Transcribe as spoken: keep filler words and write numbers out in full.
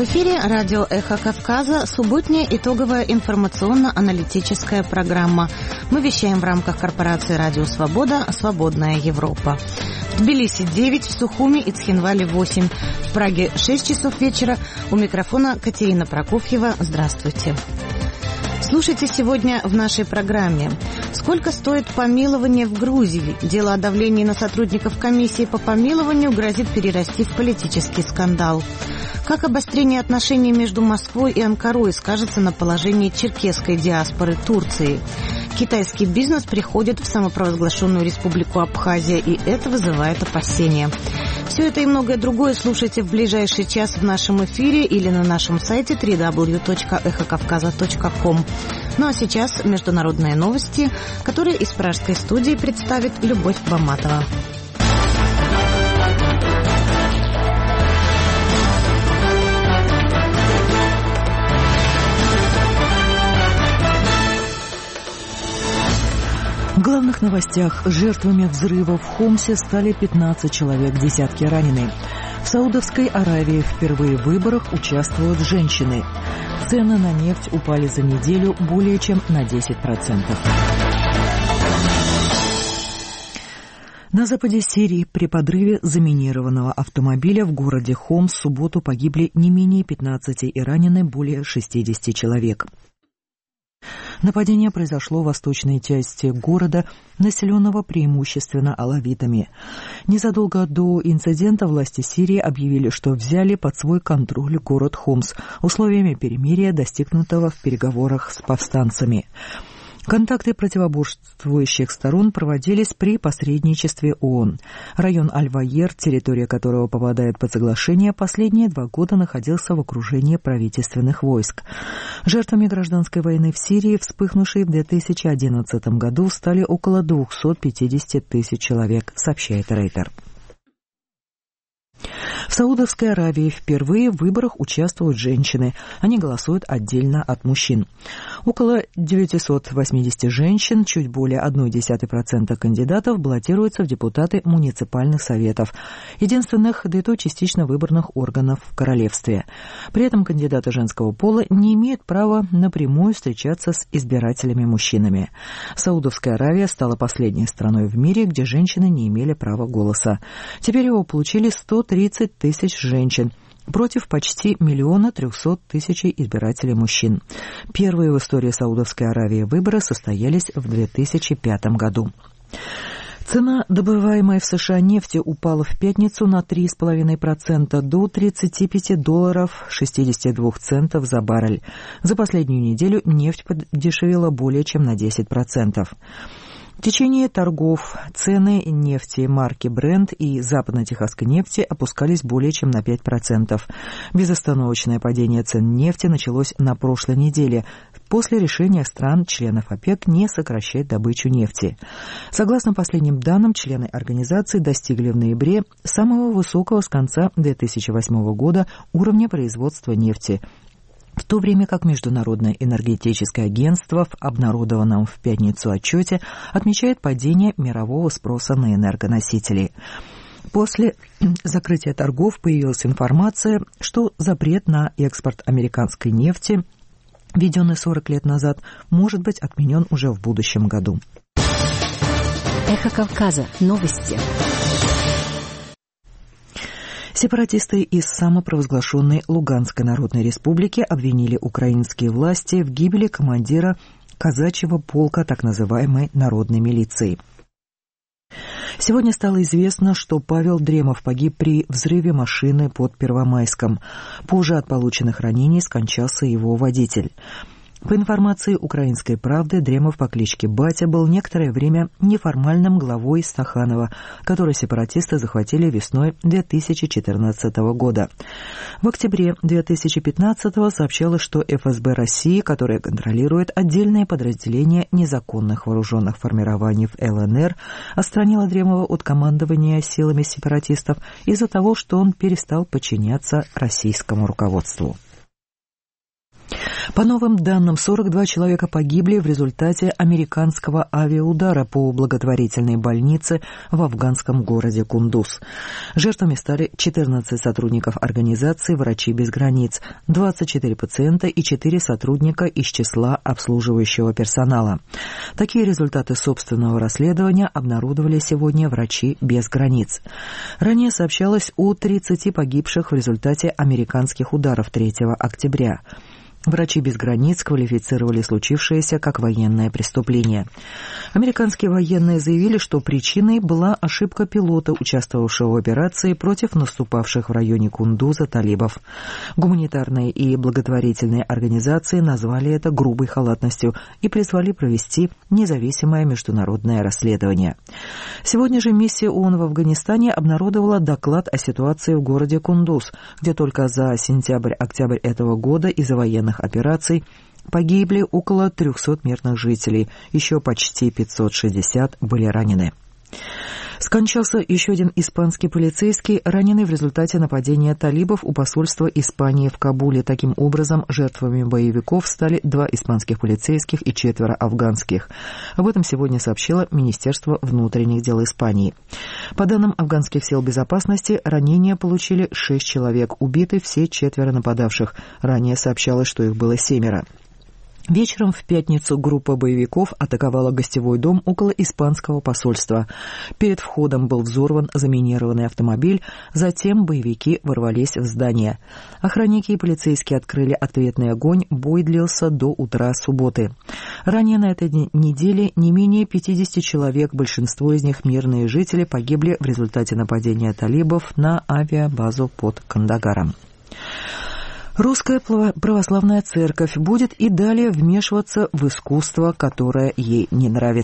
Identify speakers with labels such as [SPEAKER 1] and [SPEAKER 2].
[SPEAKER 1] В эфире радио «Эхо Кавказа», субботняя итоговая информационно-аналитическая программа. Мы вещаем в рамках корпорации «Радио Свобода. Свободная Европа». В Тбилиси девять, в Сухуми и Цхинвале восемь, в Праге шесть часов вечера. У микрофона Катерина Прокофьева. Здравствуйте. Слушайте сегодня в нашей программе. Сколько стоит помилование в Грузии? Дело о давлении на сотрудников комиссии по помилованию грозит перерасти в политический скандал. Как обострение отношений между Москвой и Анкарой скажется на положении черкесской диаспоры Турции? Китайский бизнес приходит в самопровозглашенную республику Абхазия, и это вызывает опасения. Все это и многое другое слушайте в ближайший час в нашем эфире или на нашем сайте дабл ю дабл ю дабл ю точка эхо кавказа точка ком. Ну а сейчас международные новости, которые из пражской студии представит Любовь Баматова.
[SPEAKER 2] В главных новостях: жертвами взрыва в Хомсе стали пятнадцать человек, десятки ранены. В Саудовской Аравии впервые в выборах участвуют женщины. Цены на нефть упали за неделю более чем на десять процентов. На западе Сирии при подрыве заминированного автомобиля в городе Хомс в субботу погибли не менее пятнадцати и ранены более шестидесяти человек. Нападение произошло в восточной части города, населенного преимущественно алавитами. Незадолго до инцидента власти Сирии объявили, что взяли под свой контроль город Хомс условиями перемирия, достигнутого в переговорах с повстанцами. Контакты противоборствующих сторон проводились при посредничестве ООН. Район Аль-Вайер, территория которого попадает под соглашение, последние два года находился в окружении правительственных войск. Жертвами гражданской войны в Сирии, вспыхнувшей в две тысячи одиннадцатом году, стали около двухсот пятидесяти тысяч человек, сообщает Рейтер. В Саудовской Аравии впервые в выборах участвуют женщины. Они голосуют отдельно от мужчин. Около девятисот восьмидесяти женщин, чуть более ноль целых одна десятая процента кандидатов, баллотируются в депутаты муниципальных советов, единственных, да и то частично выборных органов в королевстве. При этом кандидаты женского пола не имеют права напрямую встречаться с избирателями-мужчинами. Саудовская Аравия стала последней страной в мире, где женщины не имели права голоса. Теперь его получили сто тридцать тысяч женщин против почти миллиона трехсот тысяч избирателей мужчин. Первые в истории Саудовской Аравии выборы состоялись в две тысячи пятом году. Цена добываемой в США нефти упала в пятницу на три целых пять десятых процента до тридцати пяти долларов шестидесяти двух центов за баррель. За последнюю неделю нефть подешевела более чем на десять процентов. В течение торгов цены нефти марки Brent и западно-техасской нефти опускались более чем на пять процентов. Безостановочное падение цен нефти началось на прошлой неделе, после решения стран-членов ОПЕК не сокращать добычу нефти. Согласно последним данным, члены организации достигли в ноябре самого высокого с конца две тысячи восьмого года уровня производства нефти, в то время как Международное энергетическое агентство в обнародованном в пятницу отчете отмечает падение мирового спроса на энергоносители. После закрытия торгов появилась информация, что запрет на экспорт американской нефти, введенный сорок лет назад, может быть отменен уже в будущем году.
[SPEAKER 3] Эхо Кавказа. Новости.
[SPEAKER 2] Сепаратисты из самопровозглашенной Луганской Народной Республики обвинили украинские власти в гибели командира казачьего полка так называемой народной милиции. Сегодня стало известно, что Павел Дремов погиб при взрыве машины под Первомайском. Позже от полученных ранений скончался его водитель. По информации «Украинской правды», Дремов по кличке Батя был некоторое время неформальным главой Стаханова, который сепаратисты захватили весной две тысячи четырнадцатого года. В октябре две тысячи пятнадцатого сообщалось, что эф эс бэ России, которое контролирует отдельное подразделение незаконных вооруженных формирований в эл эн эр, отстранило Дремова от командования силами сепаратистов из-за того, что он перестал подчиняться российскому руководству. По новым данным, сорок два человека погибли в результате американского авиаудара по благотворительной больнице в афганском городе Кундуз. Жертвами стали четырнадцать сотрудников организации «Врачи без границ», двадцать четыре пациента и четыре сотрудника из числа обслуживающего персонала. Такие результаты собственного расследования обнародовали сегодня «Врачи без границ». Ранее сообщалось о тридцати погибших в результате американских ударов третьего октября. Врачи без границ квалифицировали случившееся как военное преступление. Американские военные заявили, что причиной была ошибка пилота, участвовавшего в операции против наступавших в районе Кундуза талибов. Гуманитарные и благотворительные организации назвали это грубой халатностью и призвали провести независимое международное расследование. Сегодня же миссия ООН в Афганистане обнародовала доклад о ситуации в городе Кундуз, где только за сентябрь-октябрь этого года из-за военных операций погибли около трехсот мирных жителей, еще почти пятьсот шестьдесят были ранены. Скончался еще один испанский полицейский, раненый в результате нападения талибов у посольства Испании в Кабуле. Таким образом, жертвами боевиков стали два испанских полицейских и четверо афганских. Об этом сегодня сообщило Министерство внутренних дел Испании. По данным афганских сил безопасности, ранения получили шесть человек, убиты все четверо нападавших. Ранее сообщалось, что их было семеро. Вечером в пятницу группа боевиков атаковала гостевой дом около испанского посольства. Перед входом был взорван заминированный автомобиль, затем боевики ворвались в здание. Охранники и полицейские открыли ответный огонь, бой длился до утра субботы. Ранее на этой неделе не менее пятидесяти человек, большинство из них мирные жители, погибли в результате нападения талибов на авиабазу под Кандагаром. Русская православная церковь будет и далее вмешиваться в искусство, которое ей не нравится.